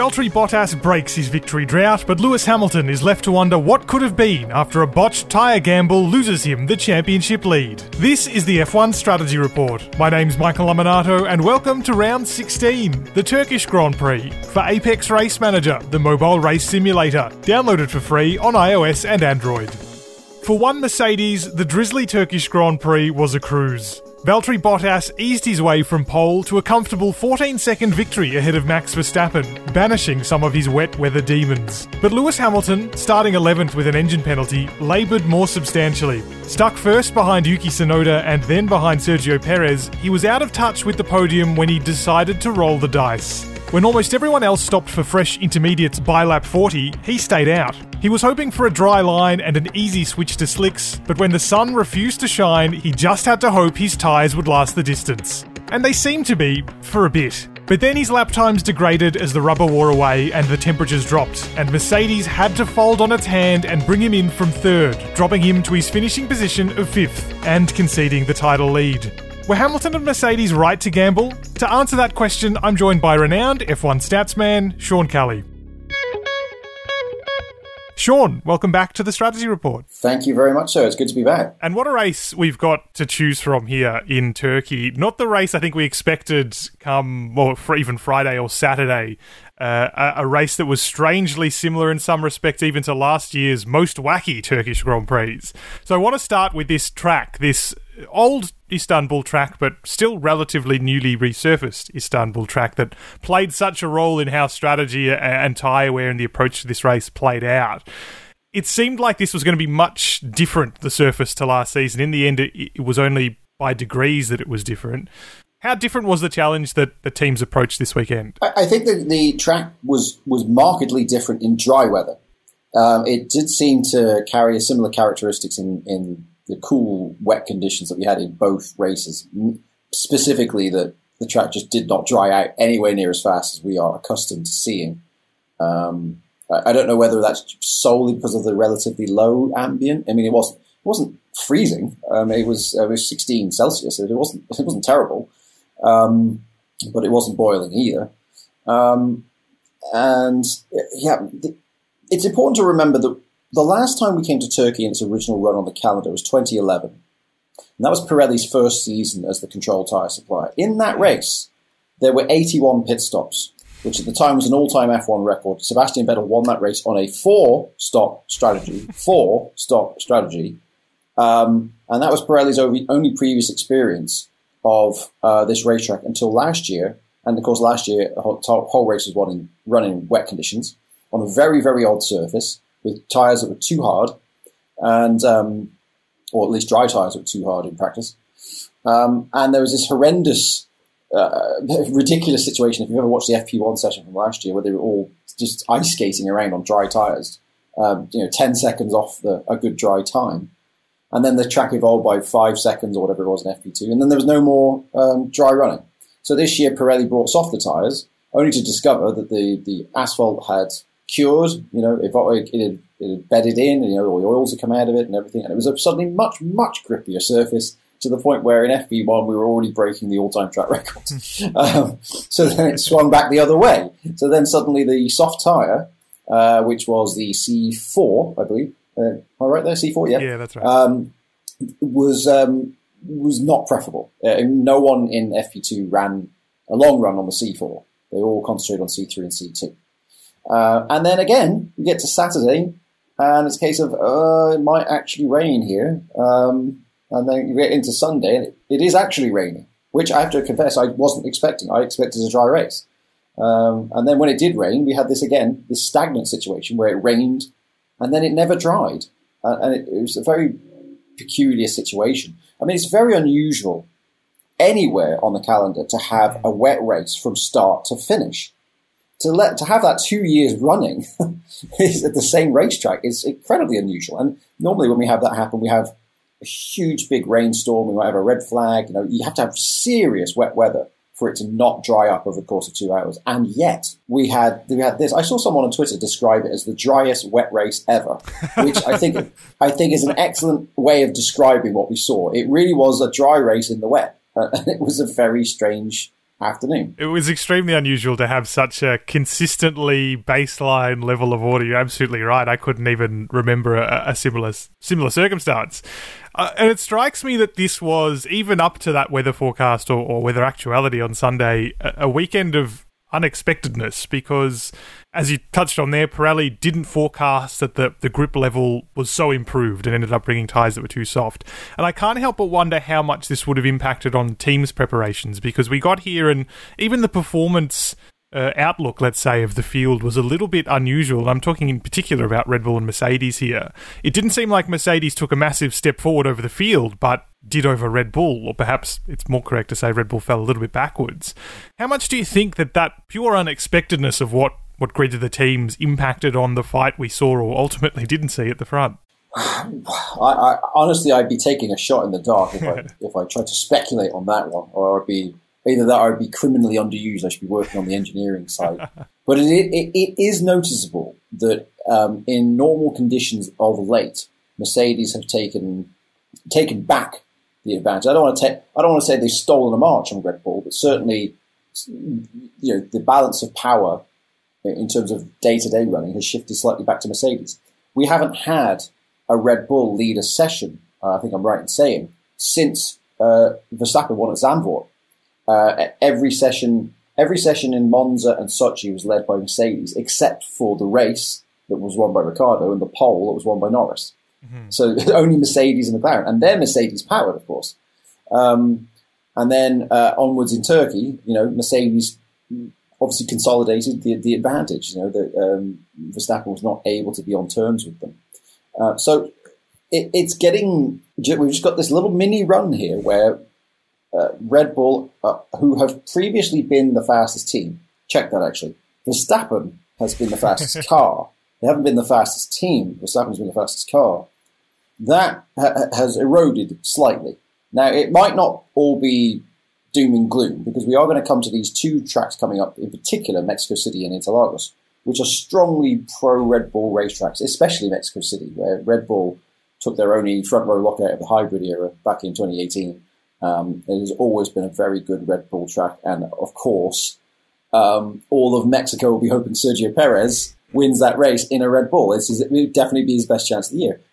Valtteri Bottas breaks his victory drought, but Lewis Hamilton is left to wonder what could have been after a botched tyre gamble loses him the championship lead. This is the F1 Strategy Report. My name's Michael Laminato, and welcome to round 16, the Turkish Grand Prix, for Apex Race Manager, the mobile race simulator, downloaded for free on iOS and Android. For one Mercedes, the drizzly Turkish Grand Prix was a cruise. Valtteri Bottas eased his way from pole to a comfortable 14-second victory ahead of Max Verstappen, banishing some of his wet weather demons. But Lewis Hamilton, starting 11th with an engine penalty, laboured more substantially. Stuck first behind Yuki Tsunoda and then behind Sergio Perez, he was out of touch with the podium when he decided to roll the dice. When almost everyone else stopped for fresh intermediates by lap 40, he stayed out. He was hoping for a dry line and an easy switch to slicks, but when the sun refused to shine, he just had to hope his tyres would last the distance. And they seemed to be, for a bit. But then his lap times degraded as the rubber wore away and the temperatures dropped, and Mercedes had to fold on its hand and bring him in from third, dropping him to his finishing position of fifth, and conceding the title lead. Were Hamilton and Mercedes right to gamble? To answer that question, I'm joined by renowned F1 statsman, Sean Kelly. Sean, welcome back to the Strategy Report. Thank you very much, sir. It's good to be back. And what a race we've got to choose from here in Turkey. Not the race I think we expected come, well, for even Friday or Saturday. A race that was strangely similar in some respects even to last year's most wacky Turkish Grand Prix. So I want to start with this track, this old Istanbul track, but still relatively newly resurfaced Istanbul track that played such a role in how strategy and tyre wear and the approach to this race played out. It seemed like this was going to be much different, the surface, to last season. In the end, it was only by degrees that it was different. How different was the challenge that the teams approached this weekend? I think that the track was markedly different in dry weather. It did seem to carry similar characteristics in the cool, wet conditions that we had in both races. Specifically, that the track just did not dry out anywhere near as fast as we are accustomed to seeing. I don't know whether that's solely because of the relatively low ambient. I mean, it wasn't freezing. It was 16 Celsius. It wasn't terrible. But it wasn't boiling either. It's important to remember that the last time we came to Turkey in its original run on the calendar was 2011. And that was Pirelli's first season as the control tyre supplier. In that race, there were 81 pit stops, which at the time was an all-time F1 record. Sebastian Vettel won that race on a four-stop strategy. And that was Pirelli's only previous experience of this racetrack until last year. And of course, last year, the whole race was run in wet conditions on a very, very odd surface with tyres that were too hard, and or at least dry tyres that were too hard in practice. And there was this horrendous, ridiculous situation. If you've ever watched the FP1 session from last year, where they were all just ice skating around on dry tyres, 10 seconds off a good dry time. And then the track evolved by 5 seconds or whatever it was in FP2. And then there was no more dry running. So this year, Pirelli brought softer tyres, only to discover that the asphalt had cured, it had bedded in, all the oils had come out of it and everything. And it was a suddenly much, much grippier surface to the point where in FP1 we were already breaking the all-time track record. So then it swung back the other way. So then suddenly the soft tyre, which was the C4, I believe, am I right there? C4, yeah. Yeah, that's right. Was not preferable. No one in FP2 ran a long run on the C4. They all concentrated on C3 and C2. And then again, we get to Saturday, and it's a case of it might actually rain here. And then you get into Sunday, and it is actually raining, which I have to confess I wasn't expecting. I expected a dry race. And then when it did rain, we had this stagnant situation where it rained, and then it never dried. And it was a very peculiar situation. I mean, it's very unusual anywhere on the calendar to have a wet race from start to finish. To have that 2 years running at the same racetrack is incredibly unusual. And normally when we have that happen, we have a huge big rainstorm. We might have a red flag. You have to have serious wet weather for it to not dry up over the course of 2 hours. And yet we had this. I saw someone on Twitter describe it as the driest wet race ever, which I think is an excellent way of describing what we saw. It really was a dry race in the wet, and it was a very strange afternoon. It was extremely unusual to have such a consistently baseline level of order. You're absolutely right. I couldn't even remember a similar circumstance. And it strikes me that this was, even up to that weather forecast or weather actuality on Sunday, a weekend of unexpectedness, because, as you touched on there, Pirelli didn't forecast that the grip level was so improved and ended up bringing tyres that were too soft. And I can't help but wonder how much this would have impacted on teams' preparations, because we got here and even the performance outlook, let's say, of the field was a little bit unusual. I'm talking in particular about Red Bull and Mercedes here. It didn't seem like Mercedes took a massive step forward over the field, but did over Red Bull, or perhaps it's more correct to say Red Bull fell a little bit backwards. How much do you think that pure unexpectedness of what greeted the teams impacted on the fight we saw or ultimately didn't see at the front? I honestly, I'd be taking a shot in the dark if I tried to speculate on that one, or I'd be either that or I'd be criminally underused. I should be working on the engineering side. But it is noticeable that in normal conditions of late, Mercedes have taken back the advantage. I don't want to say they've stolen a march on Red Bull, but certainly, the balance of power in terms of day-to-day running has shifted slightly back to Mercedes. We haven't had a Red Bull lead a session, I think I'm right in saying, since Verstappen won at Zandvoort. Every session in Monza and Sochi was led by Mercedes, except for the race that was won by Ricciardo and the pole that was won by Norris. Mm-hmm. So only Mercedes and McLaren, and they're Mercedes powered, of course. And then onwards in Turkey, Mercedes obviously consolidated the advantage. That Verstappen was not able to be on terms with them. So it's getting. We've just got this little mini run here where Red Bull, who have previously been the fastest team, check that actually. Verstappen has been the fastest car. They haven't been the fastest team. Verstappen's been the fastest car. That has eroded slightly. Now, it might not all be doom and gloom, because we are going to come to these two tracks coming up, in particular Mexico City and Interlagos, which are strongly pro-Red Bull racetracks, especially Mexico City, where Red Bull took their only front-row lockout of the hybrid era back in 2018. It has always been a very good Red Bull track, and of course, all of Mexico will be hoping Sergio Perez wins that race in a Red Bull. It would definitely be his best chance of the year.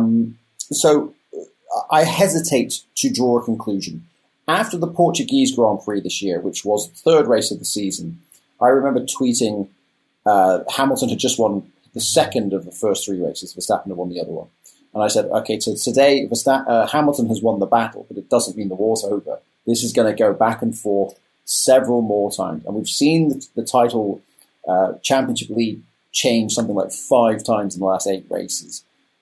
So I hesitate to draw a conclusion. After the Portuguese Grand Prix this year, which was the third race of the season, I remember tweeting Hamilton had just won the second of the first three races. Verstappen had won the other one. And I said, okay, so today Hamilton has won the battle, but it doesn't mean the war's over. This is going to go back and forth several more times. And we've seen the title championship lead change something like 5 times in the last 8 races.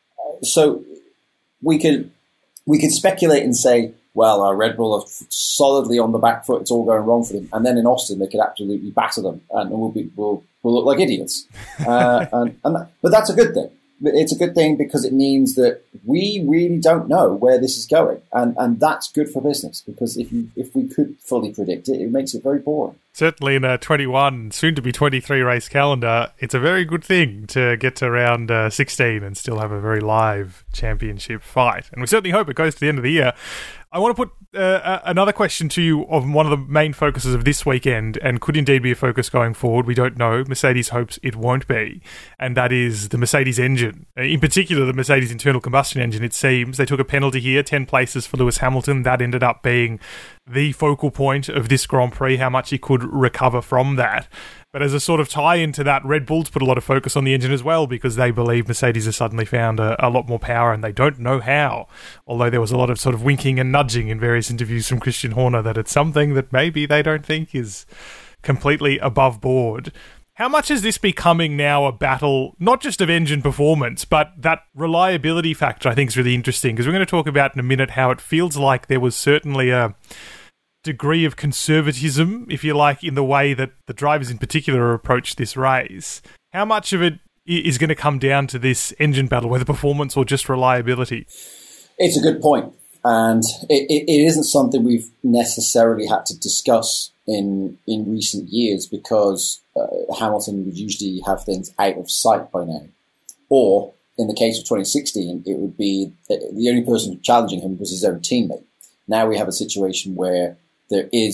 So we could speculate and say, well, Red Bull are solidly on the back foot. It's all going wrong for them. And then in Austin, they could absolutely batter them, and we'll look like idiots. But that's a good thing. It's a good thing because it means that we really don't know where this is going, and that's good for business, because if we could fully predict it, it makes it very boring. Certainly in a 21, soon to be 23 race calendar, it's a very good thing to get to round 16 and still have a very live championship fight. And we certainly hope it goes to the end of the year. I want to put another question to you of one of the main focuses of this weekend, and could indeed be a focus going forward. We don't know. Mercedes hopes it won't be. And that is the Mercedes engine. In particular, the Mercedes internal combustion engine, it seems. They took a penalty here, 10 places for Lewis Hamilton. That ended up being the focal point of this Grand Prix, how much he could recover from that. But as a sort of tie-in to that, Red Bull's put a lot of focus on the engine as well, because they believe Mercedes has suddenly found a lot more power, and they don't know how. Although there was a lot of sort of winking and nudging in various interviews from Christian Horner that it's something that maybe they don't think is completely above board. How much is this becoming now a battle, not just of engine performance, but that reliability factor I think is really interesting, because we're going to talk about in a minute how it feels like there was certainly a degree of conservatism, if you like, in the way that the drivers in particular approached this race. How much of it is going to come down to this engine battle, whether performance or just reliability? It's a good point. And it isn't something we've necessarily had to discuss in recent years, because Hamilton would usually have things out of sight by now. Or, in the case of 2016, it would be the only person challenging him was his own teammate. Now we have a situation where there is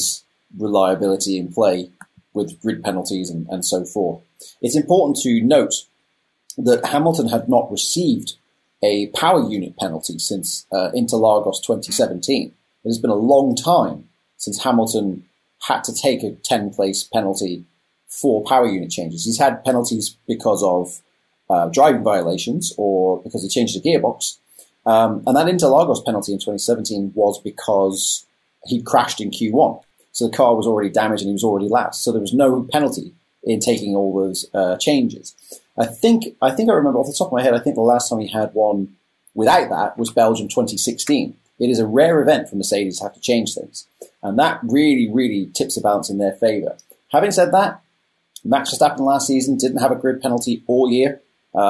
reliability in play with grid penalties and so forth. It's important to note that Hamilton had not received a power unit penalty since Interlagos 2017. It has been a long time since Hamilton had to take a 10-place penalty for power unit changes. He's had penalties because of driving violations or because he changed the gearbox. And that Interlagos penalty in 2017 was because he crashed in Q1. So the car was already damaged and he was already last. So there was no penalty in taking all those changes. I think I remember off the top of my head, I think the last time he had one without that was Belgium 2016. It is a rare event for Mercedes to have to change things. And that really, really tips the balance in their favour. Having said that, Max Verstappen last season didn't have a grid penalty all year.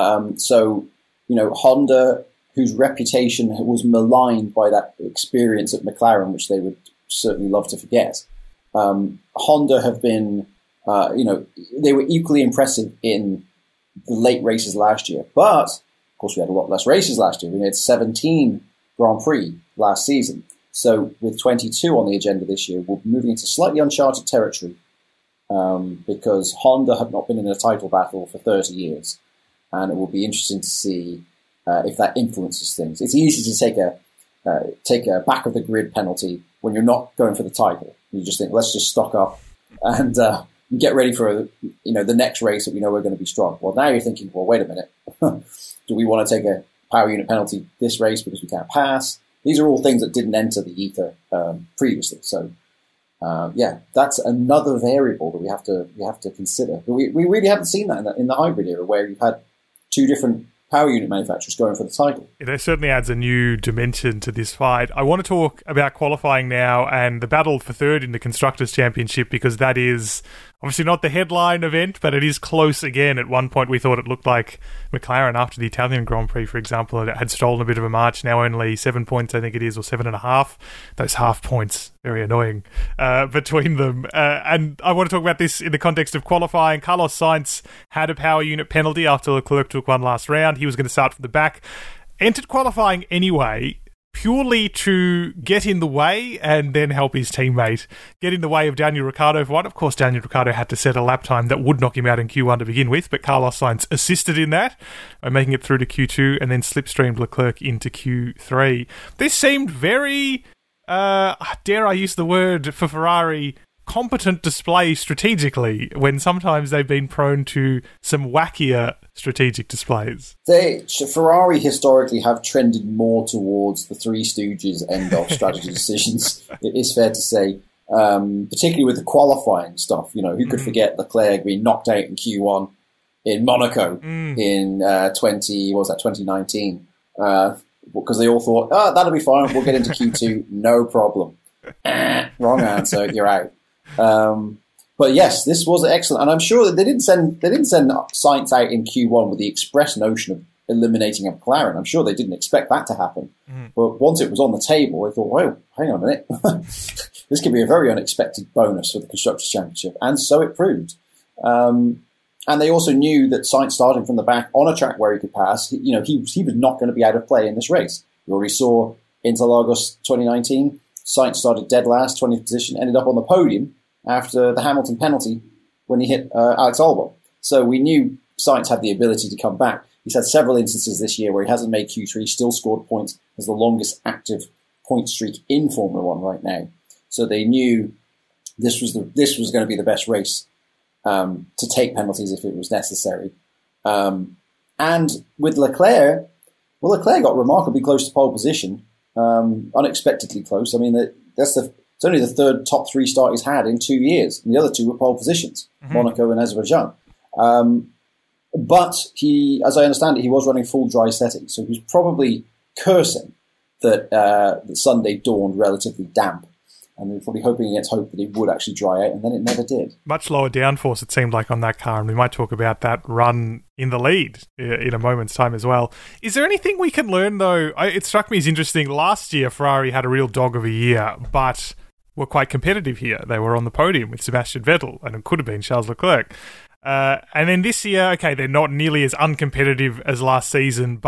So, Honda, whose reputation was maligned by that experience at McLaren, which they would certainly love to forget. Honda have been, they were equally impressive in the late races last year. But, of course, we had a lot less races last year. We had 17 Grand Prix last season. So with 22 on the agenda this year, we're moving into slightly uncharted territory because Honda have not been in a title battle for 30 years. And it will be interesting to see if that influences things. It's easy to take a back of the grid penalty when you're not going for the title. You just think, let's just stock up and get ready for the next race that we know we're going to be strong. Well, now you're thinking, well, wait a minute. Do we want to take a power unit penalty this race because we can't pass? These are all things that didn't enter the ether previously. So, that's another variable that we have to consider. But we really haven't seen that in the hybrid era, where you've had two different power unit manufacturers going for the title. It certainly adds a new dimension to this fight. I want to talk about qualifying now and the battle for third in the Constructors' Championship, because that is obviously not the headline event, but it is close again. At one point we thought it looked like McLaren, after the Italian Grand Prix, for example, had stolen a bit of a march. Now only 7 points, I think it is, or 7.5. Those half points, very annoying between them. And I want to talk about this in the context of qualifying. Carlos Sainz had a power unit penalty after Leclerc took one last round. He was going to start from the back. Entered qualifying anyway, purely to get in the way and then help his teammate. Get in the way of Daniel Ricciardo for one. Of course, Daniel Ricciardo had to set a lap time that would knock him out in Q1 to begin with, but Carlos Sainz assisted in that by making it through to Q2 and then slipstreamed Leclerc into Q3. This seemed very, dare I use the word for Ferrari, competent display strategically, when sometimes they've been prone to some wackier strategic displays. Ferrari historically have trended more towards the Three Stooges end of strategy decisions. It is fair to say, particularly with the qualifying stuff. Who could forget Leclerc being knocked out in Q1 in Monaco in 2019? Because they all thought, that'll be fine. We'll get into Q2, no problem. Wrong answer. You're out. But yes, this was excellent, and I'm sure that they didn't send Sainz out in Q1 with the express notion of eliminating a McLaren. I'm sure they didn't expect that to happen. But once it was on the table, they thought, "Whoa, hang on a minute, this could be a very unexpected bonus for the Constructors' Championship," and so it proved. And they also knew that Sainz starting from the back on a track where he could pass, he was not going to be out of play in this race. We already saw Interlagos 2019. Sainz started dead last, 20th position, ended up on the podium after the Hamilton penalty when he hit Alex Albon. So we knew Sainz had the ability to come back. He's had several instances this year where he hasn't made Q3, still scored points, has the longest active point streak in Formula One right now. So they knew this was going to be the best race to take penalties if it was necessary. And with Leclerc, Leclerc got remarkably close to pole position, unexpectedly close. I mean, it's only the third top three start he's had in 2 years, and the other two were pole positions, Monaco and Azerbaijan. But he, as I understand it, he was running full dry settings, so he was probably cursing that Sunday dawned relatively damp. And they were probably hoping against hope that it would actually dry out, and then it never did. Much lower downforce, it seemed like, on that car, and we might talk about that run in the lead in a moment's time as well. Is there anything we can learn, though? It struck me as interesting. Last year, Ferrari had a real dog of a year, but were quite competitive here. They were on the podium with Sebastian Vettel, and it could have been Charles Leclerc. And then this year, okay, they're not nearly as uncompetitive as last season, but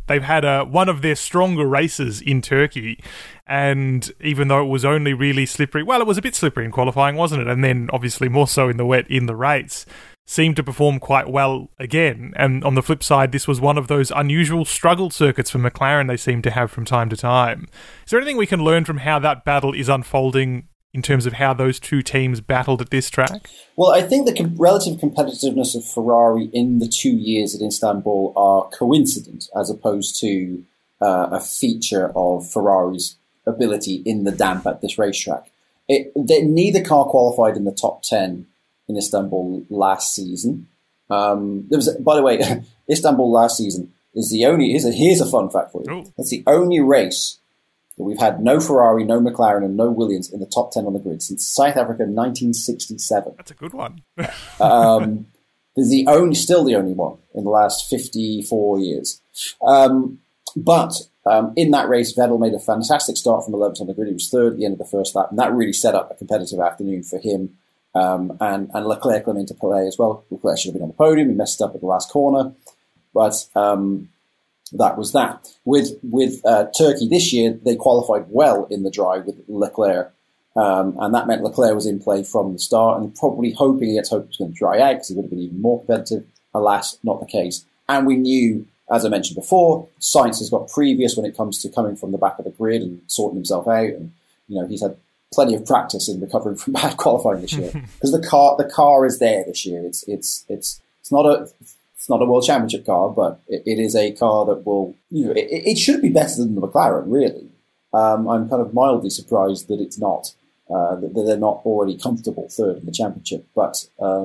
they've had one of their stronger races in Turkey, and even though it was only really slippery, well, it was a bit slippery in qualifying, wasn't it? And then obviously more so in the wet in the race, seemed to perform quite well again. And on the flip side, this was one of those unusual struggle circuits for McLaren they seem to have from time to time. Is there anything we can learn from how that battle is unfolding in terms of how those two teams battled at this track? Well, I think the relative competitiveness of Ferrari in the 2 years at Istanbul are coincident as opposed to a feature of Ferrari's ability in the damp at this racetrack. Neither car qualified in the top 10 in Istanbul last season. By the way, Istanbul last season is the only. Here's a fun fact for you. Ooh. That's the only race that we've had no Ferrari, no McLaren, and no Williams in the top 10 on the grid since South Africa 1967. That's a good one. There's still the only one in the last 54 years. But in that race, Vettel made a fantastic start from 11th on the grid. He was third at the end of the first lap, and that really set up a competitive afternoon for him. And Leclerc came into play as well. Leclerc should have been on the podium. He messed up at the last corner, but that was that. With Turkey this year, they qualified well in the dry with Leclerc, and that meant Leclerc was in play from the start, and probably hoping it was going to dry out because he would have been even more competitive. Alas, not the case. And we knew, as I mentioned before, Sainz has got previous when it comes to coming from the back of the grid and sorting himself out, and he's had plenty of practice in recovering from bad qualifying this year because the car is there this year. It's not a World Championship car, but it is a car that will it should be better than the McLaren. Really, I'm kind of mildly surprised that it's not that they're not already comfortable third in the championship. But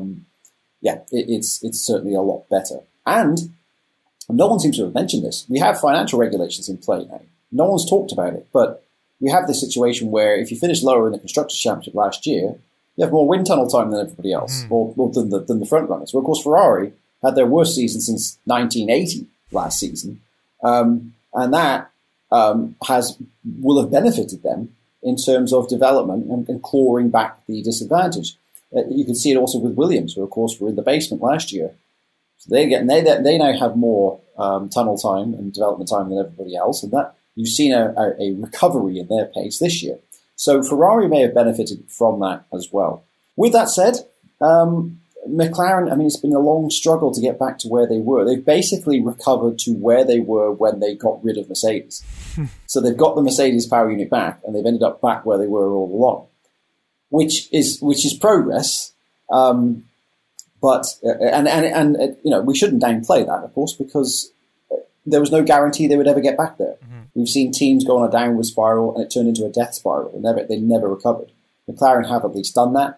it's certainly a lot better. And no one seems to have mentioned this. We have financial regulations in play now. No one's talked about it, but we have this situation where if you finish lower in the Constructors' Championship last year, you have more wind tunnel time than everybody else, or than the front runners. Well, of course, Ferrari had their worst season since 1980 last season, and that will have benefited them in terms of development and clawing back the disadvantage. You can see it also with Williams, who, of course, were in the basement last year. So they now have more tunnel time and development time than everybody else, and that you've seen a recovery in their pace this year. So Ferrari may have benefited from that as well. With that said, McLaren, it's been a long struggle to get back to where they were. They've basically recovered to where they were when they got rid of Mercedes. So they've got the Mercedes power unit back, and they've ended up back where they were all along, which is progress. But we shouldn't downplay that, of course, because there was no guarantee they would ever get back there. Mm-hmm. We've seen teams go on a downward spiral and it turned into a death spiral. They never recovered. McLaren have at least done that.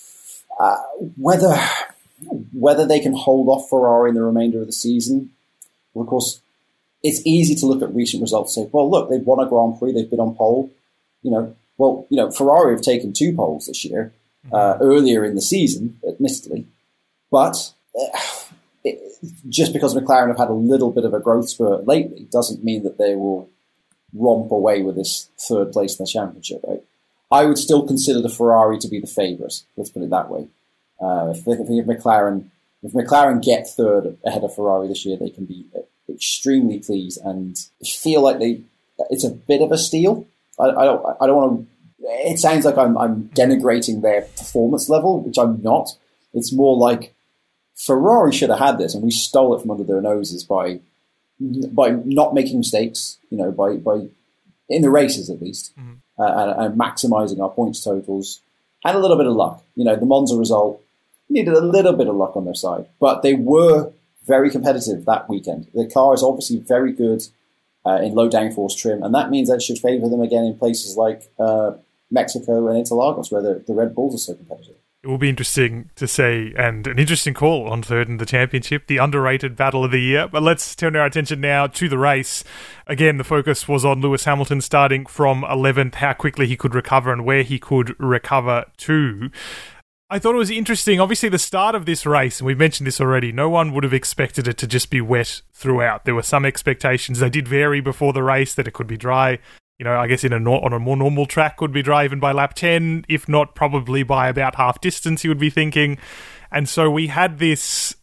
Whether they can hold off Ferrari in the remainder of the season, well, of course, it's easy to look at recent results and say, well, look, they've won a Grand Prix, they've been on pole. Ferrari have taken 2 poles this year, earlier in the season, admittedly. But just because McLaren have had a little bit of a growth spurt lately doesn't mean that they will romp away with this third place in the championship. Right? I would still consider the Ferrari to be the favourite. Let's put it that way. If McLaren get third ahead of Ferrari this year, they can be extremely pleased and feel like it's a bit of a steal. I don't want to. It sounds like I'm denigrating their performance level, which I'm not. It's more like Ferrari should have had this, and we stole it from under their noses by not making mistakes. By in the races at least, and maximising our points totals, and a little bit of luck. The Monza result needed a little bit of luck on their side, but they were very competitive that weekend. The car is obviously very good in low downforce trim, and that means that it should favour them again in places like Mexico and Interlagos, where the Red Bulls are so competitive. It will be interesting to see, and an interesting call on third in the championship, the underrated battle of the year. But let's turn our attention now to the race. Again, the focus was on Lewis Hamilton starting from 11th, how quickly he could recover and where he could recover to. I thought it was interesting. Obviously, the start of this race, and we've mentioned this already, no one would have expected it to just be wet throughout. There were some expectations. They did vary before the race that it could be dry. I guess on a more normal track could be dry even by lap 10, if not probably by about half distance, you would be thinking. And so we had this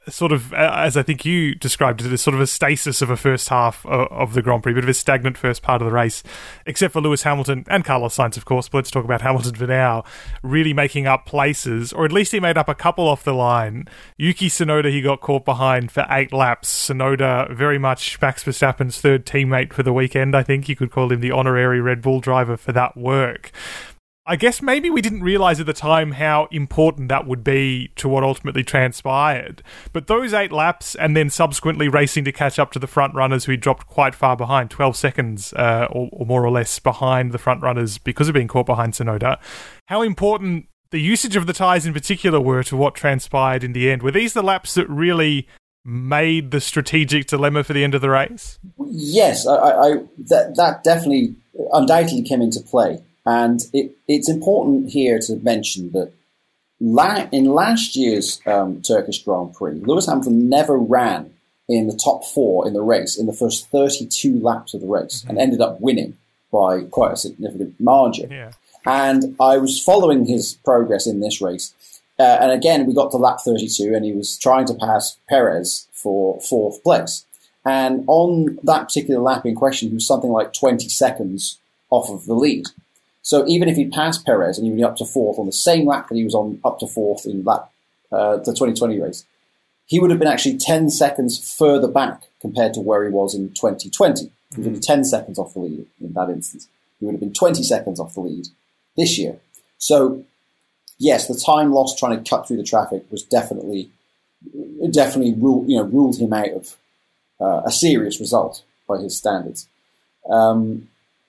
sort of, as I think you described it, as sort of a stasis of a first half of the Grand Prix, a bit of a stagnant first part of the race, except for Lewis Hamilton and Carlos Sainz, of course, but let's talk about Hamilton for now, really making up places, or at least he made up a couple off the line. Yuki Tsunoda, he got caught behind for 8 laps. Tsunoda, very much Max Verstappen's third teammate for the weekend. I think you could call him the honorary Red Bull driver for that work. I guess maybe we didn't realise at the time how important that would be to what ultimately transpired. But those 8 laps and then subsequently racing to catch up to the front runners who dropped quite far behind, 12 seconds or more or less behind the front runners because of being caught behind Tsunoda, how important the usage of the tyres in particular were to what transpired in the end. Were these the laps that really made the strategic dilemma for the end of the race? Yes, that definitely undoubtedly came into play. And it's important here to mention that in last year's Turkish Grand Prix, Lewis Hamilton never ran in the top 4 in the race in the first 32 laps of the race and ended up winning by quite a significant margin. Yeah. And I was following his progress in this race. And again, we got to lap 32 and he was trying to pass Perez for 4th place. And on that particular lap in question, he was something like 20 seconds off of the lead. So even if he passed Perez and he was up to 4th on the same lap that he was on up to 4th in the 2020 race, he would have been actually 10 seconds further back compared to where he was in 2020. He would be 10 seconds off the lead in that instance. He would have been 20 seconds off the lead this year. So, yes, the time lost trying to cut through the traffic was definitely ruled him out of a serious result by his standards. And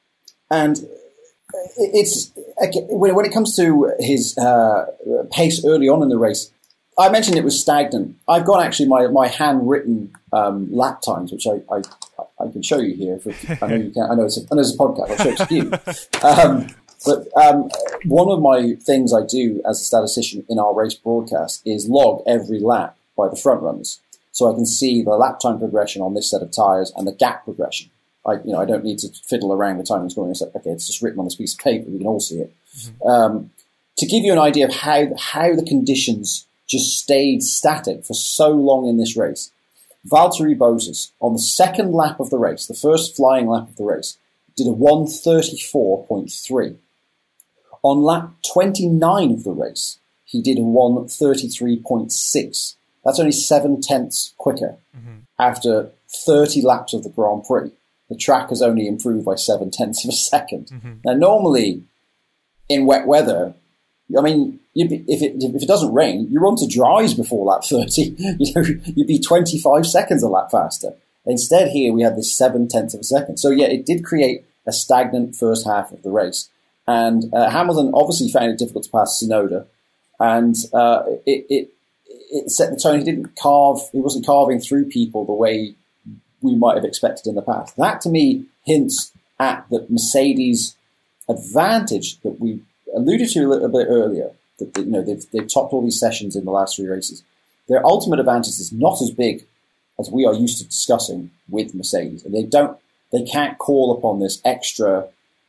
it's when it comes to his pace early on in the race, I mentioned it was stagnant. I've got actually my handwritten lap times, which I can show you here. I know you can. I know it's a podcast. I'll show it to you. But one of my things I do as a statistician in our race broadcast is log every lap by the front runners, so I can see the lap time progression on this set of tyres and the gap progression. I don't need to fiddle around with time and scoring. It's like, okay, it's just written on this piece of paper. We can all see it. Mm-hmm. To give you an idea of how the conditions just stayed static for so long in this race, Valtteri Bottas, on the second lap of the race, the first flying lap of the race, did a 1:34.3. On lap 29 of the race, he did a 1:33.6. That's only 7/10 quicker after 30 laps of the Grand Prix. The track has only improved by 7/10 of a second. Mm-hmm. Now, normally in wet weather, I mean, if it doesn't rain, you're on to dries before lap 30. You'd be 25 seconds a lap faster. Instead, here we had this 7/10 of a second. So yeah, it did create a stagnant first half of the race. And Hamilton obviously found it difficult to pass Tsunoda, and it set the tone. He wasn't carving through people the way we might have expected in the past. That, to me, hints at the Mercedes advantage that we alluded to a little bit earlier. That they've topped all these sessions in the last 3 races. Their ultimate advantage is not as big as we are used to discussing with Mercedes, and they can't call upon this extra.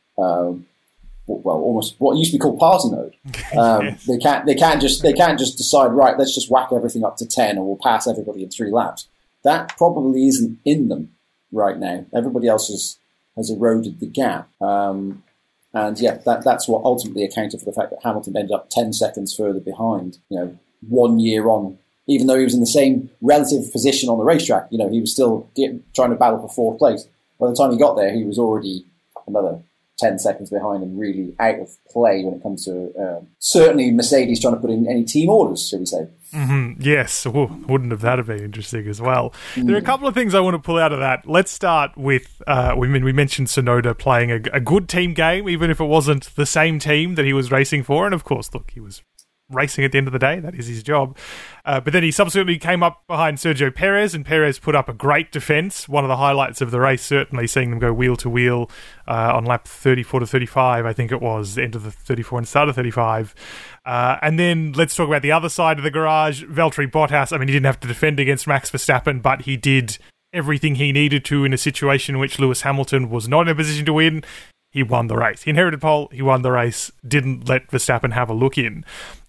Almost what used to be called party mode. Yes. They can't just decide, right, let's just whack everything up to 10 and we'll pass everybody in 3 laps. That probably isn't in them right now. Everybody else has eroded the gap. And yeah, that's what ultimately accounted for the fact that Hamilton ended up 10 seconds further behind, 1 year on. Even though he was in the same relative position on the racetrack, he was still trying to battle for 4th place. By the time he got there, he was already another 10 seconds behind and really out of play when it comes to certainly Mercedes trying to put in any team orders, shall we say. Mm-hmm. Yes, wouldn't that have been interesting as well? There are a couple of things I want to pull out of that. Let's start with, we mentioned Tsunoda playing a good team game, even if it wasn't the same team that he was racing for. And of course, look, he was racing at the end of the day. That is his job. But then he subsequently came up behind Sergio Perez, and Perez put up a great defence. One of the highlights of the race, certainly seeing them go wheel to wheel on lap 34 to 35, I think it was, the end of the 34 and start of 35. And then let's talk about the other side of the garage. Valtteri Bottas, I mean, he didn't have to defend against Max Verstappen, but he did everything he needed to in a situation in which Lewis Hamilton was not in a position to win. He won the race. He inherited pole, he won the race, didn't let Verstappen have a look in.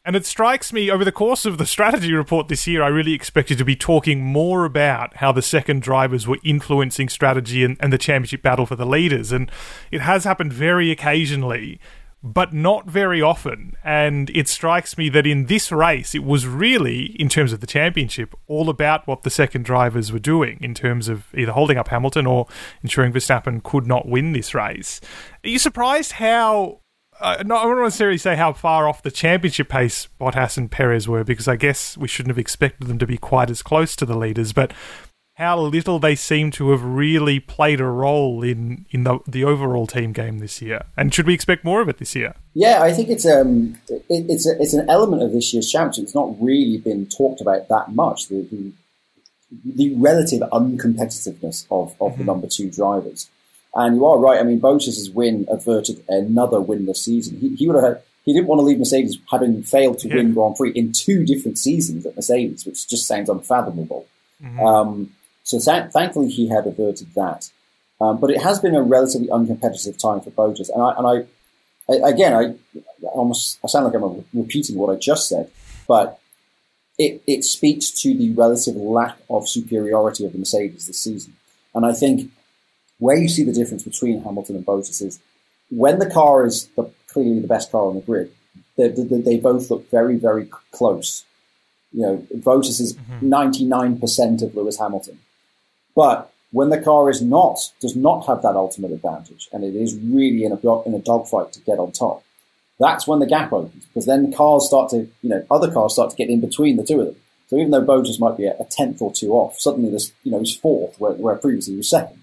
And it strikes me, over the course of the strategy report this year, I really expected to be talking more about how the second drivers were influencing strategy and the championship battle for the leaders. And it has happened very occasionally, but not very often. And it strikes me that in this race, it was really, in terms of the championship, all about what the second drivers were doing in terms of either holding up Hamilton or ensuring Verstappen could not win this race. Are you surprised how... I don't necessarily say how far off the championship pace Bottas and Perez were, because I guess we shouldn't have expected them to be quite as close to the leaders, but how little they seem to have really played a role in the overall team game this year. And should we expect more of it this year? Yeah, I think it's an element of this year's championship. It's not really been talked about that much. The relative uncompetitiveness of the number two drivers. And you are right. I mean, Bottas's win averted another winless season. He would have. He didn't want to leave Mercedes having failed to win Grand Prix in 2 different seasons at Mercedes, which just sounds unfathomable. So thankfully, he had averted that. But it has been a relatively uncompetitive time for Bottas. And I sound like I'm repeating what I just said, but it speaks to the relative lack of superiority of the Mercedes this season. And I think where you see the difference between Hamilton and Bottas is when the car is clearly the best car on the grid, they both look very, very close. You know, Bottas is 99% of Lewis Hamilton. But when the car does not have that ultimate advantage, and it is really in a dogfight to get on top, that's when the gap opens, because then other cars start to get in between the two of them. So even though Bottas might be a tenth or two off, suddenly he's fourth, where previously he was second.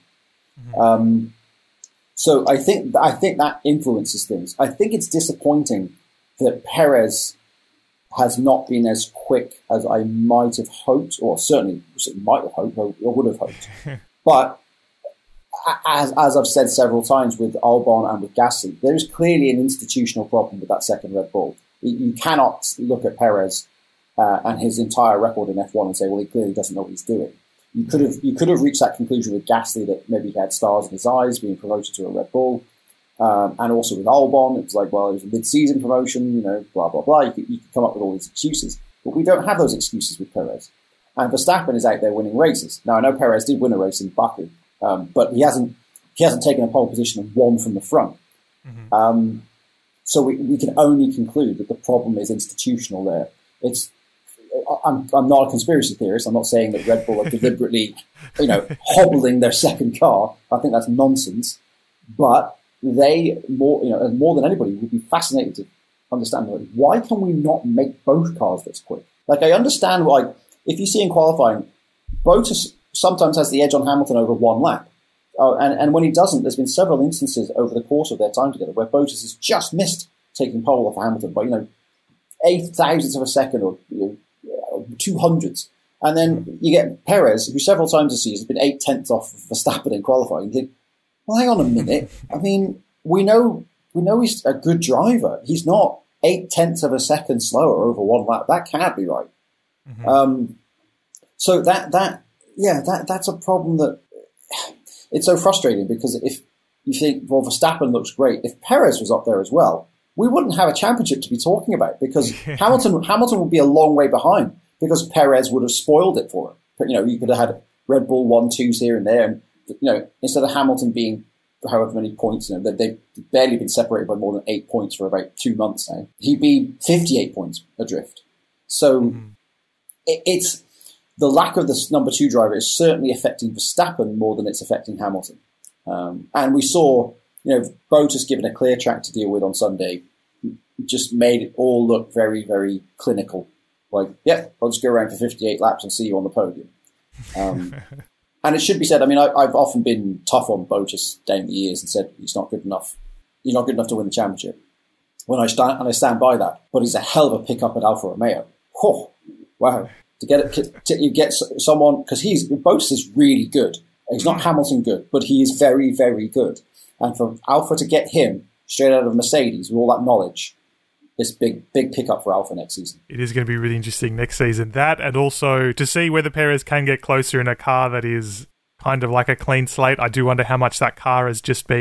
So I think that influences things. I think it's disappointing that Perez has not been as quick as I might have hoped, or certainly might have hoped, or would have hoped. But as I've said several times with Albon and with Gasly, there is clearly an institutional problem with that second Red Bull. You cannot look at Perez and his entire record in F1 and say, well, he clearly doesn't know what he's doing. You could have reached that conclusion with Gasly, that maybe he had stars in his eyes being promoted to a Red Bull, and also with Albon, it was like, well, it was a mid-season promotion, blah blah blah. You could come up with all these excuses, but we don't have those excuses with Perez. And Verstappen is out there winning races. Now I know Perez did win a race in Baku, but he hasn't taken a pole position and won from the front. So we can only conclude that the problem is institutional there. I'm not a conspiracy theorist. I'm not saying that Red Bull are deliberately, hobbling their second car. I think that's nonsense. But they more than anybody would be fascinated to understand, why can we not make both cars this quick? Like, I understand why, if you see in qualifying, Bottas sometimes has the edge on Hamilton over one lap. And when he doesn't, there's been several instances over the course of their time together where Bottas has just missed taking pole off Hamilton by, 0.008 of a second or 200s. And then you get Perez, who several times this season has been 0.8 off Verstappen in qualifying. You think, well, hang on a minute. I mean, we know he's a good driver. He's not 0.8 of a second slower over one lap. That can't be right. So that's a problem that it's so frustrating, because if you think, well, Verstappen looks great, if Perez was up there as well, we wouldn't have a championship to be talking about, because Hamilton would be a long way behind, because Perez would have spoiled it for him. You could have had Red Bull 1-2s here and there, and instead of Hamilton being however many points, they've barely been separated by more than 8 points for about 2 months now, he'd be 58 points adrift. So it's the lack of this number two driver is certainly affecting Verstappen more than it's affecting Hamilton. And we saw, Bottas given a clear track to deal with on Sunday, just made it all look very, very clinical. Like, I'll just go around for 58 laps and see you on the podium. And it should be said, I mean, I've often been tough on Bottas down the years and said he's not good enough. He's not good enough to win the championship. I stand by that. But he's a hell of a pickup at Alfa Romeo. Oh, wow. You get someone, because Bottas is really good. He's not Hamilton good, but he is very, very good. And for Alfa to get him straight out of Mercedes with all that knowledge, it's big pickup for Alfa next season. It is going to be really interesting next season. That, and also to see whether Perez can get closer in a car that is kind of like a clean slate. I do wonder how much that car has just been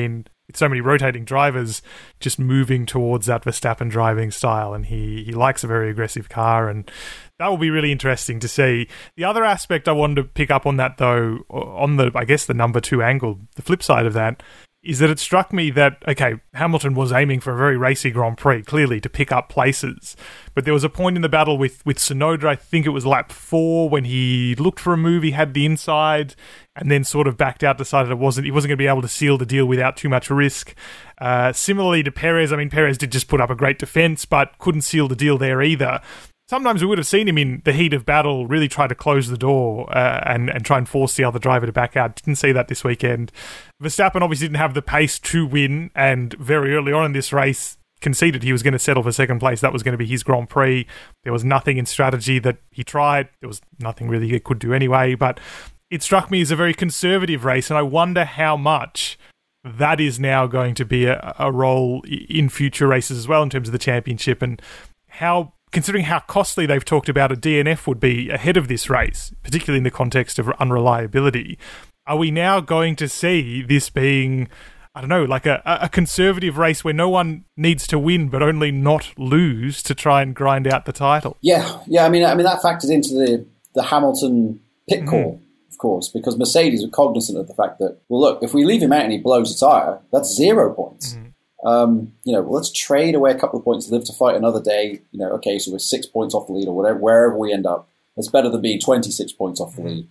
with so many rotating drivers, just moving towards that Verstappen driving style. And he likes a very aggressive car, and that will be really interesting to see. The other aspect I wanted to pick up on that, though, on the number 2 angle, the flip side of that, is that it struck me that, okay, Hamilton was aiming for a very racy Grand Prix, clearly, to pick up places. But there was a point in the battle with Tsunoda, I think it was lap 4, when he looked for a move, he had the inside, and then sort of backed out, decided he wasn't going to be able to seal the deal without too much risk. Similarly to Perez, Perez did just put up a great defence, but couldn't seal the deal there either. Sometimes we would have seen him in the heat of battle really try to close the door and try and force the other driver to back out. Didn't see that this weekend. Verstappen obviously didn't have the pace to win, and very early on in this race conceded he was going to settle for second place. That was going to be his Grand Prix. There was nothing in strategy that he tried. There was nothing really he could do anyway, but it struck me as a very conservative race, and I wonder how much that is now going to be a role in future races as well in terms of the championship, and how, considering how costly they've talked about a DNF would be ahead of this race, particularly in the context of unreliability, are we now going to see this being, I don't know, like a conservative race where no one needs to win but only not lose to try and grind out the title? Yeah. I mean that factors into the Hamilton pit call, of course, because Mercedes were cognizant of the fact that, well, look, if we leave him out and he blows a tyre, that's 0 points. Let's trade away a couple of points, live to fight another day. Okay, so we're 6 points off the lead or whatever, wherever we end up. It's better than being 26 points off the lead.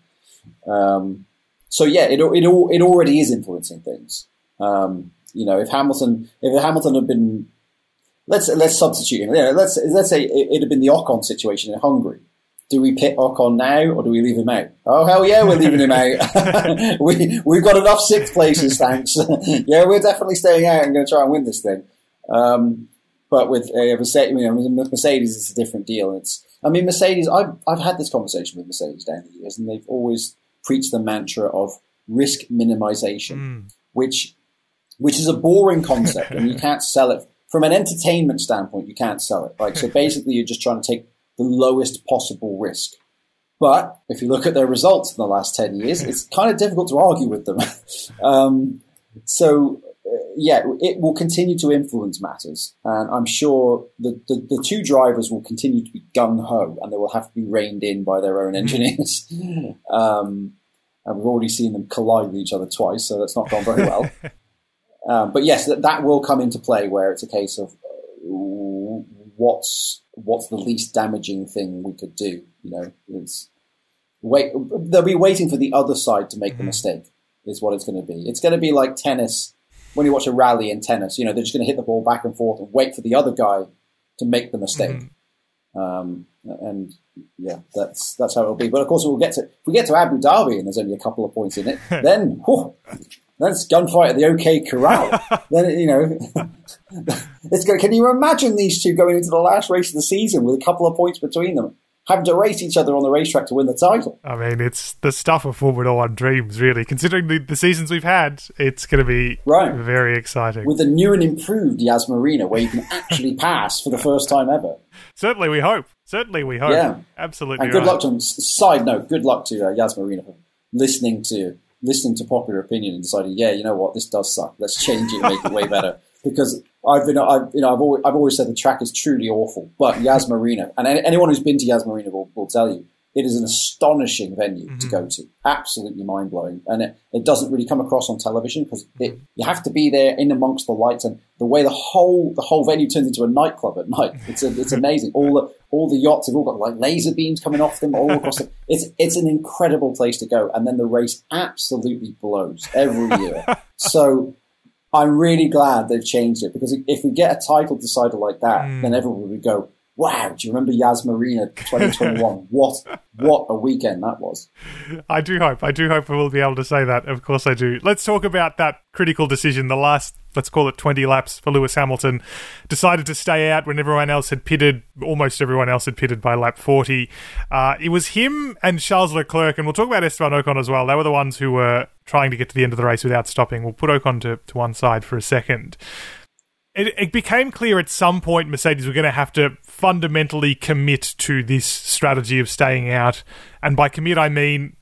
It already is influencing things. If Hamilton had been, let's substitute him. Let's say it had been the Ocon situation in Hungary. Do we pit Ocon now or do we leave him out? Oh, hell yeah, we're leaving him out. We've got enough 6th places, thanks. Yeah, we're definitely staying out and going to try and win this thing. But with Mercedes, it's a different deal. Mercedes, I've had this conversation with Mercedes down the years, and they've always preached the mantra of risk minimization, which is a boring concept, and you can't sell it. From an entertainment standpoint, you can't sell it. Right? So basically, you're just trying to take the lowest possible risk. But if you look at their results in the last 10 years, it's kind of difficult to argue with them. It will continue to influence matters. And I'm sure the 2 drivers will continue to be gung-ho, and they will have to be reined in by their own engineers. And we've already seen them collide with each other twice, so that's not gone very well. But yes, that will come into play, where it's a case of what's the least damaging thing we could do. They'll be waiting for the other side to make the mistake, is what it's going to be. It's going to be like tennis. When you watch a rally in tennis, they're just going to hit the ball back and forth and wait for the other guy to make the mistake. That's how it'll be. But of course, if we get to Abu Dhabi and there's only a couple of points in it, then it's gunfight at the OK Corral. Then it's good. Can you imagine these two going into the last race of the season with a couple of points between them, having to race each other on the racetrack to win the title? It's the stuff of Formula One dreams, really. Considering the seasons we've had, it's going to be very exciting. With the new and improved Yas Marina, where you can actually pass for the first time ever. Certainly we hope. Yeah. Absolutely. And good luck to him. Side note, good luck to Yas Marina for listening to popular opinion and deciding, you know what, this does suck. Let's change it and make it way better. Because I've always said the track is truly awful, but Yas Marina, and anyone who's been to Yas Marina will tell you, it is an astonishing venue to go to. Absolutely mind blowing, and it doesn't really come across on television because you have to be there in amongst the lights, and the way the whole venue turns into a nightclub at night. It's amazing. All the yachts have all got like laser beams coming off them all across it. It's an incredible place to go, and then the race absolutely blows every year. So I'm really glad they've changed it, because if we get a title decider like that, then everyone would go, wow, do you remember Yas Marina 2021? What a weekend that was. I do hope we'll be able to say that. Of course I do. Let's talk about that critical decision. The last, let's call it 20 laps for Lewis Hamilton. Decided to stay out when everyone else had pitted. Almost everyone else had pitted by lap 40. It was him and Charles Leclerc, and we'll talk about Esteban Ocon as well. They were the ones who were trying to get to the end of the race without stopping. We'll put Ocon to one side for a second. It became clear at some point Mercedes were going to have to fundamentally commit to this strategy of staying out. And by commit, I mean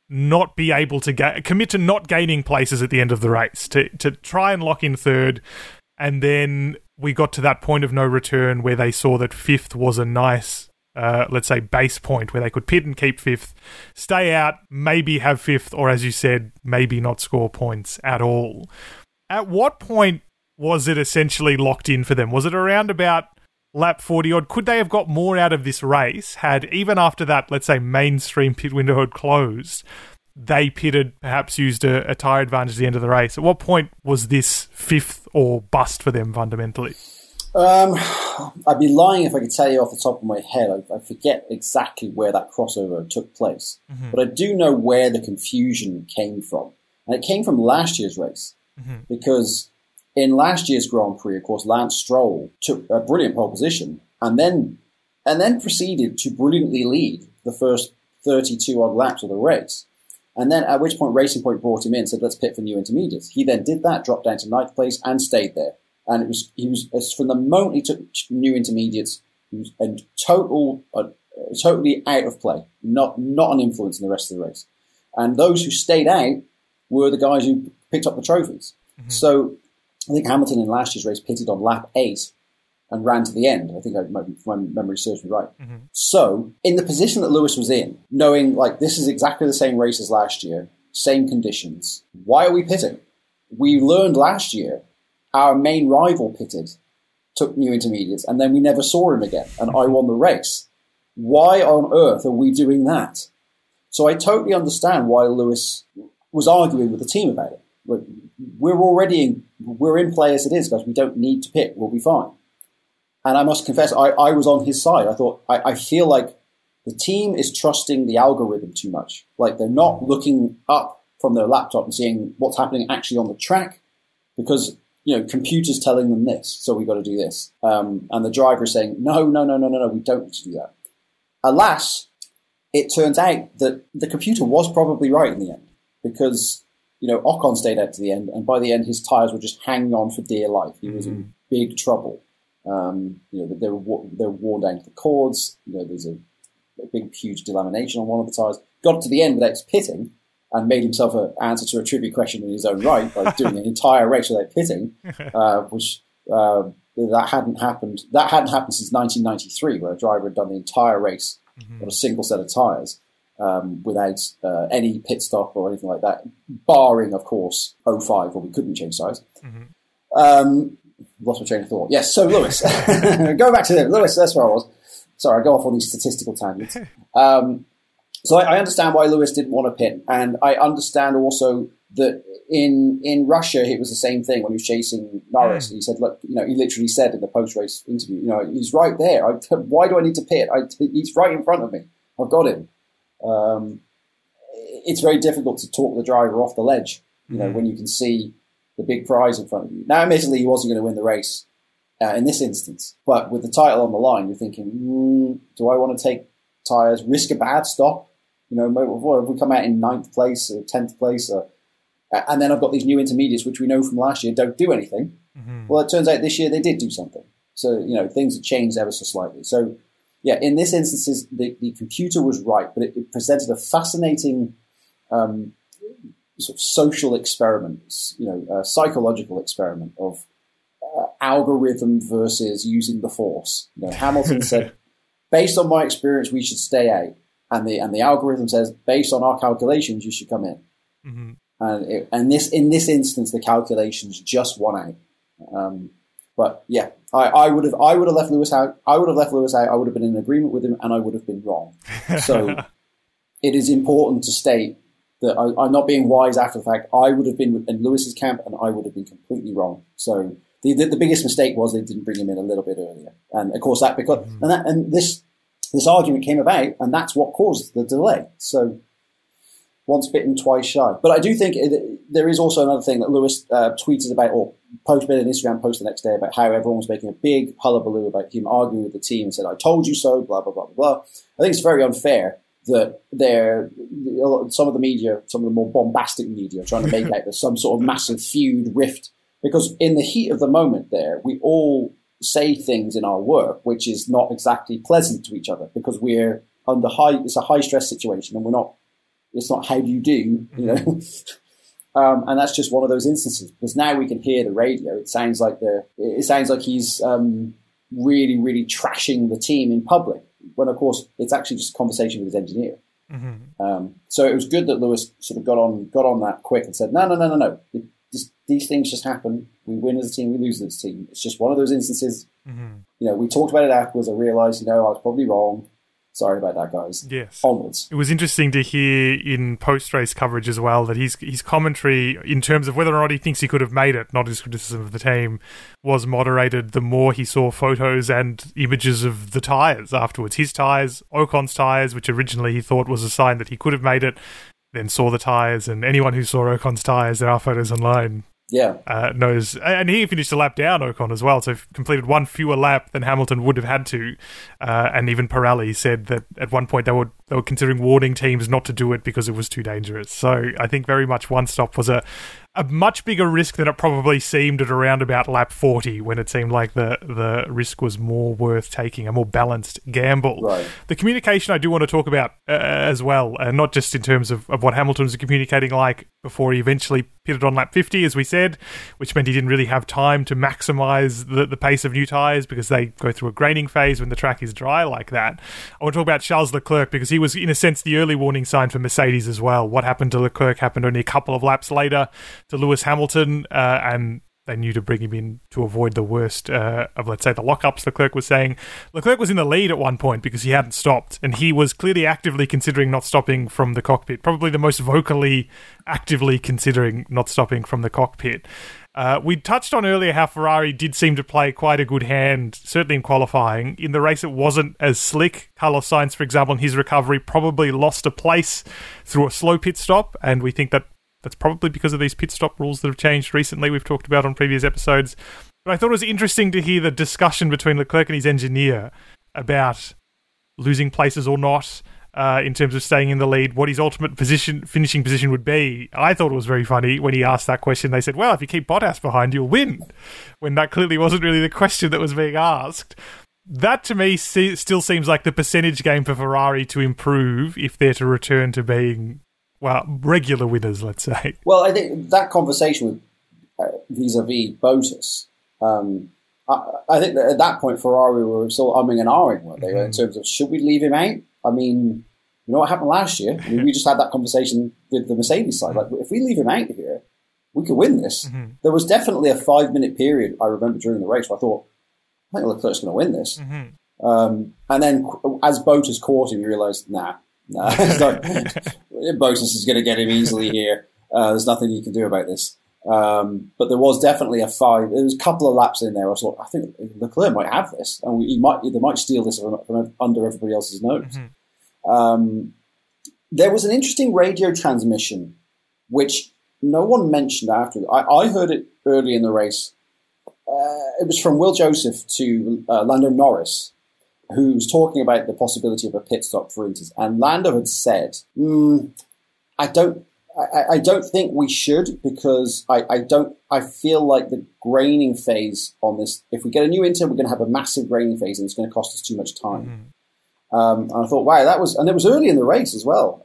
not be able to commit to not gaining places at the end of the race, to try and lock in third. And then we got to that point of no return where they saw that fifth was a nice, let's say, base point where they could pit and keep fifth, stay out, maybe have fifth, or as you said, maybe not score points at all. At what point was it essentially locked in for them? Was it around about lap 40 odd? Could they have got more out of this race had, even after that, let's say, mainstream pit window had closed, they pitted, perhaps used a tyre advantage at the end of the race? At what point was this fifth or bust for them fundamentally? I'd be lying if I could tell you off the top of my head. I forget exactly where that crossover took place. Mm-hmm. But I do know where the confusion came from. And it came from last year's race. Mm-hmm. Because in last year's Grand Prix, of course, Lance Stroll took a brilliant pole position and then proceeded to brilliantly lead the first 32 odd laps of the race. And then at which point Racing Point brought him in and said, let's pit for new intermediates. He then did that, dropped down to ninth place and stayed there. And he was from the moment he took new intermediates, he was totally out of play, not an influence in the rest of the race. And those who stayed out were the guys who picked up the trophies. Mm-hmm. So I think Hamilton in last year's race pitted on lap 8 and ran to the end. I think my memory serves me right. Mm-hmm. So in the position that Lewis was in, knowing like this is exactly the same race as last year, same conditions, why are we pitting? We learned last year our main rival pitted, took new intermediates, and then we never saw him again, and I won the race. Why on earth are we doing that? So I totally understand why Lewis was arguing with the team about it. We're in play as it is, guys. We don't need to pit. We'll be fine. And I must confess, I was on his side. I thought, I feel like the team is trusting the algorithm too much. Like they're not looking up from their laptop and seeing what's happening actually on the track because, computers telling them this, so we've got to do this. And the driver is saying, no, we don't need to do that. Alas, it turns out that the computer was probably right in the end because Ocon stayed out to the end, and by the end, his tyres were just hanging on for dear life. He was in big trouble. They were worn down to the cords. There's a big, huge delamination on one of the tyres. Got to the end without pitting, and made himself an answer to a trivia question in his own right by doing an entire race without pitting, which that hadn't happened. That hadn't happened since 1993, where a driver had done the entire race on a single set of tyres. Without any pit stop or anything like that, barring, of course, 05, where we couldn't change tyres. Mm-hmm. Lost my train of thought. Yes, so Lewis. Go back to him. Lewis, that's where I was. Sorry, I go off on these statistical tangents. So I understand why Lewis didn't want to pit, and I understand also that in Russia, it was the same thing when he was chasing Norris. He said, look, he literally said in the post-race interview, he's right there. Why do I need to pit? He's right in front of me. I've got him. It's very difficult to talk the driver off the ledge, when you can see the big prize in front of you. Now, admittedly, he wasn't going to win the race in this instance, but with the title on the line, you're thinking, do I want to take tyres, risk a bad stop? If we come out in 9th place or 10th place, and then I've got these new intermediates, which we know from last year don't do anything. Mm-hmm. Well, it turns out this year they did do something. So, things have changed ever so slightly. So, yeah, in this instance, the computer was right, but it presented a fascinating sort of social experiment, a psychological experiment of algorithm versus using the force. Hamilton said, based on my experience, we should stay out. And the algorithm says, based on our calculations, you should come in. Mm-hmm. And in this instance, the calculations just won out. But yeah, I would have left Lewis out. I would have been in agreement with him, and I would have been wrong. So it is important to state that I'm not being wise after the fact. I would have been in Lewis's camp, and I would have been completely wrong. So the biggest mistake was they didn't bring him in a little bit earlier, and of course that because this argument came about, and that's what caused the delay. So once bitten, twice shy. But I do think there is also another thing that Lewis tweeted about, or made an Instagram post the next day about how everyone was making a big hullabaloo about him arguing with the team and said, I told you so, blah, blah, blah, blah, blah. I think it's very unfair that some of the media, some of the more bombastic media, are trying to make out there's some sort of massive feud, rift, because in the heat of the moment there, we all say things in our work which is not exactly pleasant to each other because we're under it's a high stress situation and we're not It's not how do you do, you know. And that's just one of those instances, because now we can hear the radio. It sounds like he's really, really trashing the team in public, when of course it's actually just a conversation with his engineer. Mm-hmm. So it was good that Lewis sort of got on that quick and said, no. These things just happen. We win as a team, we lose as a team. It's just one of those instances. Mm-hmm. You know, we talked about it afterwards. I realised, you know, I was probably wrong. Sorry about that, guys. Yes. Onwards. It was interesting to hear in post-race coverage as well that his commentary in terms of whether or not he thinks he could have made it, not his criticism of the team, was moderated the more he saw photos and images of the tyres afterwards. His tyres, Ocon's tyres, which originally he thought was a sign that he could have made it, then saw the tyres, and anyone who saw Ocon's tyres, there are photos online, knows. And he finished a lap down Ocon as well, so completed one fewer lap than Hamilton would have had to. And even Pirelli said that at one point they were considering warning teams not to do it because it was too dangerous. So I think very much one stop was a much bigger risk than it probably seemed at around about lap 40, when it seemed like the risk was more worth taking, a more balanced gamble. Right. The communication I do want to talk about as well, not just in terms of what Hamilton was communicating like before he eventually pitted on lap 50, as we said, which meant he didn't really have time to maximise the pace of new tyres because they go through a graining phase when the track is dry like that. I want to talk about Charles Leclerc because he was, in a sense, the early warning sign for Mercedes as well. What happened to Leclerc happened only a couple of laps later to Lewis Hamilton, and they knew to bring him in to avoid the worst of, let's say, the lockups. Leclerc was saying Leclerc was in the lead at one point because he hadn't stopped, and he was clearly actively considering not stopping from the cockpit, probably the most vocally actively considering not stopping from the cockpit. We touched on earlier how Ferrari did seem to play quite a good hand, certainly in qualifying. In the race, it wasn't as slick. Carlos Sainz, for example, in his recovery, probably lost a place through a slow pit stop, and we think that's probably because of these pit stop rules that have changed recently, we've talked about on previous episodes. But I thought it was interesting to hear the discussion between Leclerc and his engineer about losing places or not, in terms of staying in the lead, what his ultimate finishing position would be. I thought it was very funny when he asked that question. They said, well, if you keep Bottas behind, you'll win, when that clearly wasn't really the question that was being asked. That, to me, still seems like the percentage game for Ferrari to improve if they're to return to being, well, regular winners, let's say. Well, I think that conversation with vis-a-vis Bottas, I think that at that point Ferrari were still umming and ahhing, weren't they, in terms of should we leave him out? I mean, you know what happened last year? I mean, we just had that conversation with the Mercedes side. Like, if we leave him out here, we could win this. Mm-hmm. There was definitely a 5-minute period, I remember, during the race where I thought, I think Leclerc's going to win this. Mm-hmm. And then as Bottas caught him, you realised, nah, Bottas is going to get him easily here. There's nothing you can do about this. But there was definitely there was a couple of laps in there. I thought, I think Leclerc might have this, and they might steal this from under everybody else's nose. Mm-hmm. There was an interesting radio transmission, which no one mentioned after. I heard it early in the race. It was from Will Joseph to Lando Norris, who was talking about the possibility of a pit stop for Inters. And Lando had said, I don't think we should, because I feel like the graining phase on this, if we get a new Inter, we're going to have a massive graining phase and it's going to cost us too much time. Mm-hmm. And I thought, wow, and it was early in the race as well.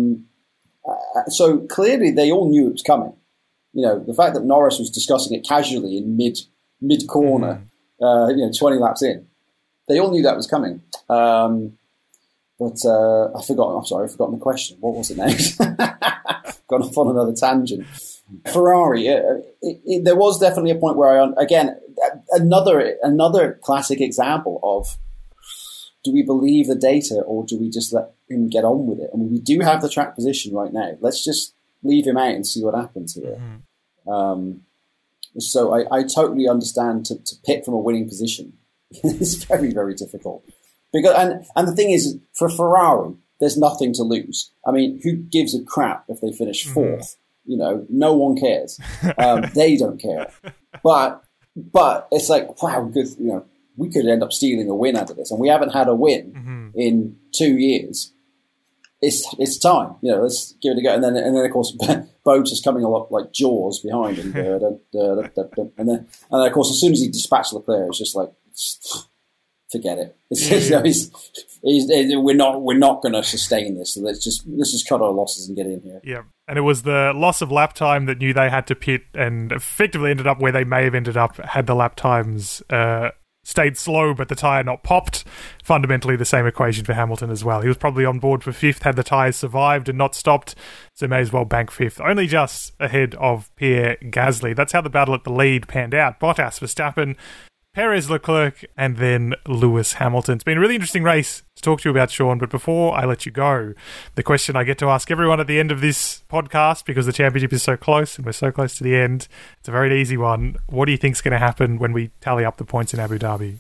So clearly they all knew it was coming. You know, the fact that Norris was discussing it casually in mid corner, 20 laps in, they all knew that was coming. But I've forgotten the question. What was it next? Gone off on another tangent. Ferrari, there was definitely a point where another classic example of, do we believe the data or do we just let him get on with it? I mean, we do have the track position right now. Let's just leave him out and see what happens here. Mm-hmm. So I totally understand to pit from a winning position. It's very, very difficult. Because and the thing is, for Ferrari, there's nothing to lose. I mean, who gives a crap if they finish fourth? You know, no one cares. They don't care. But it's like, wow, good. You know, we could end up stealing a win out of this, and we haven't had a win in 2 years. It's time. You know, let's give it a go. And then of course, Bottas coming a lot like Jaws behind him, and then of course, as soon as he dispatched Leclerc, it's just like, forget it. We're not going to sustain this. So let's just cut our losses and get in here. Yeah, and it was the loss of lap time that knew they had to pit and effectively ended up where they may have ended up had the lap times stayed slow but the tyre not popped. Fundamentally the same equation for Hamilton as well. He was probably on board for 5th had the tyres survived and not stopped, so may as well bank 5th. Only just ahead of Pierre Gasly. That's how the battle at the lead panned out. Bottas, Verstappen, Perez, Leclerc, and then Lewis Hamilton. It's been a really interesting race to talk to you about, Sean, but before I let you go, the question I get to ask everyone at the end of this podcast, because the championship is so close and we're so close to the end, it's a very easy one. What do you think is going to happen when we tally up the points in Abu Dhabi?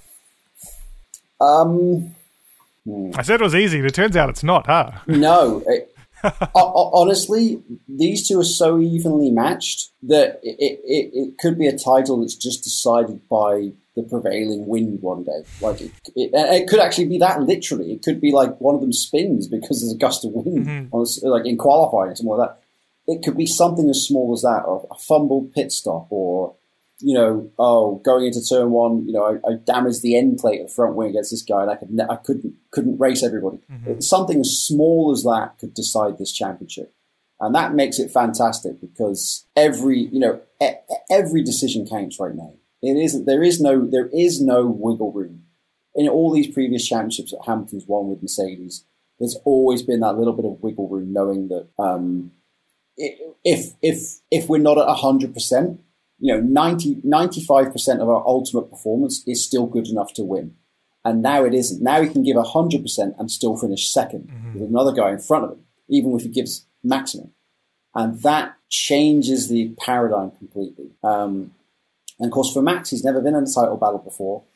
I said it was easy, but it turns out it's not, huh? No. Honestly, these two are so evenly matched that it could be a title that's just decided by the prevailing wind one day. Like it could actually be that literally. It could be like one of them spins because there's a gust of wind, like in qualifying or something like that. It could be something as small as that, or a fumbled pit stop, or going into turn one, I damaged the end plate of the front wing against this guy, and I couldn't race everybody. Something as small as that could decide this championship, and that makes it fantastic because every decision counts right now. There is no wiggle room in all these previous championships that Hamilton's won with Mercedes. There's always been that little bit of wiggle room, knowing that if we're not at 100%. 95% of our ultimate performance is still good enough to win. And now it isn't. Now he can give 100% and still finish second with another guy in front of him, even if he gives maximum. And that changes the paradigm completely. And of course, for Max, he's never been in a title battle before.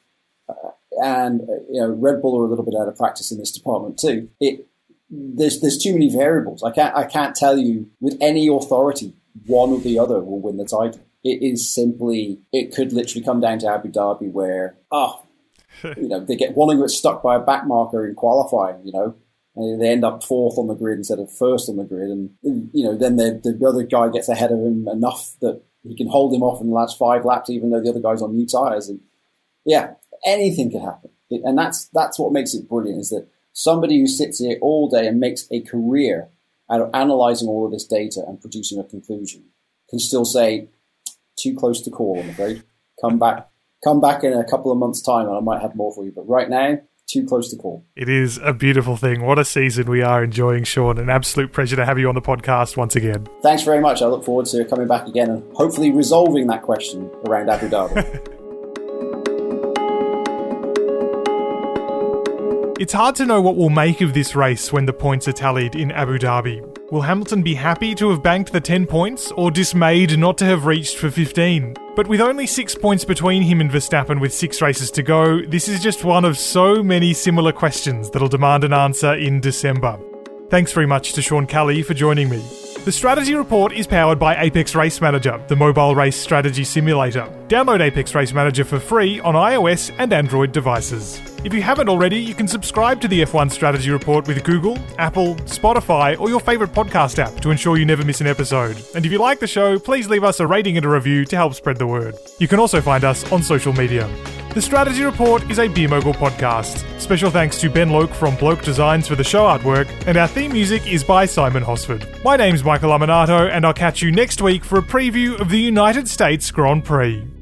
Red Bull are a little bit out of practice in this department too. There's too many variables. I can't tell you with any authority one or the other will win the title. It could literally come down to Abu Dhabi where, they get one who gets stuck by a back marker in qualifying, and they end up 4th on the grid instead of 1st on the grid. And, then the other guy gets ahead of him enough that he can hold him off in the last 5 laps, even though the other guy's on new tyres. And yeah, anything can happen. And that's what makes it brilliant, is that somebody who sits here all day and makes a career out of analysing all of this data and producing a conclusion can still say, too close to call, I'm afraid. Come back in a couple of months' time and I might have more for you. But right now, too close to call. It is a beautiful thing. What a season we are enjoying, Sean. An absolute pleasure to have you on the podcast once again. Thanks very much. I look forward to coming back again and hopefully resolving that question around Abu Dhabi. It's hard to know what we'll make of this race when the points are tallied in Abu Dhabi. Will Hamilton be happy to have banked the 10 points or dismayed not to have reached for 15? But with only 6 points between him and Verstappen with 6 races to go, this is just one of so many similar questions that'll demand an answer in December. Thanks very much to Sean Kelly for joining me. The Strategy Report is powered by Apex Race Manager, the mobile race strategy simulator. Download Apex Race Manager for free on iOS and Android devices. If you haven't already, you can subscribe to the F1 Strategy Report with Google, Apple, Spotify, or your favourite podcast app to ensure you never miss an episode. And if you like the show, please leave us a rating and a review to help spread the word. You can also find us on social media. The Strategy Report is a Beer Mogul podcast. Special thanks to Ben Loke from Bloke Designs for the show artwork, and our theme music is by Simon Hosford. My name's Michael Laminato, and I'll catch you next week for a preview of the United States Grand Prix.